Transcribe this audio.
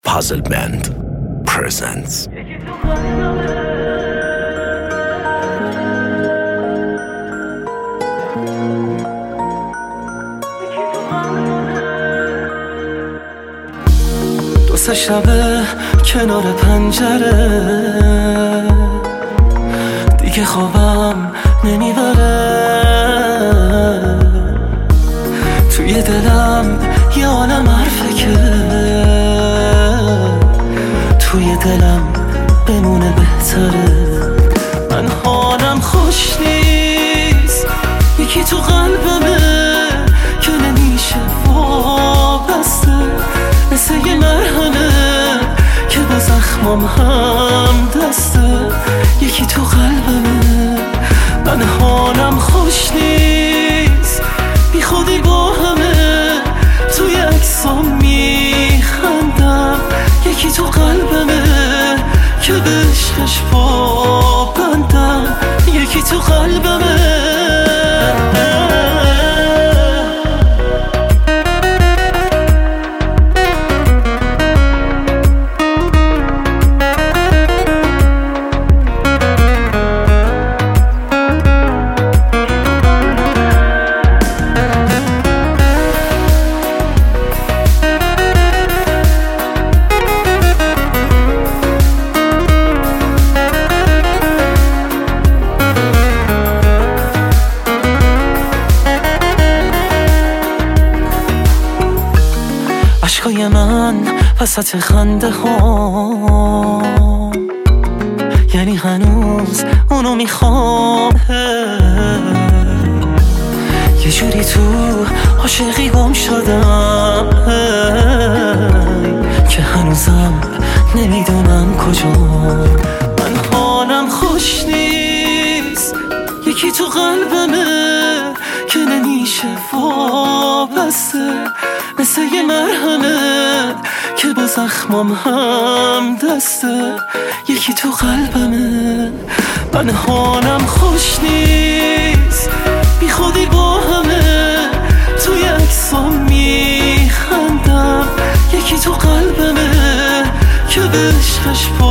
Puzzle Band presents. دو سه شبه کنار پنجره دیگه خوابم نمیبره، توی دلم یه عالم حرفه که توی دلم بمونه بهتره. من حالم خوش نیست، یکی تو قلبمه که نمیشه وابسته، مثل یه مرهمه که با زخمام هم دسته. یکی تو قلبمه، من حالم خوش نیست، بی خودی با همه توی عکسام میخندم. یکی تو قلبمه که به عشقش پابندم. یکی تو قلبمه. عشقای من وسط خنده ها، یعنی هنوز اونو میخوام. یه جوری تو عاشقی گم شدم که هنوزم نمیدونم کجا. من حالم خوش نیست، یکی تو قلبمه که نمیشه وابسته، مثل یه مرهمه که با زخمام هم دسته. یکی تو قلبمه، من حالم خوش نیست، بی خودی با همه توی عکسام میخندم. یکی تو قلبمه که به عشقش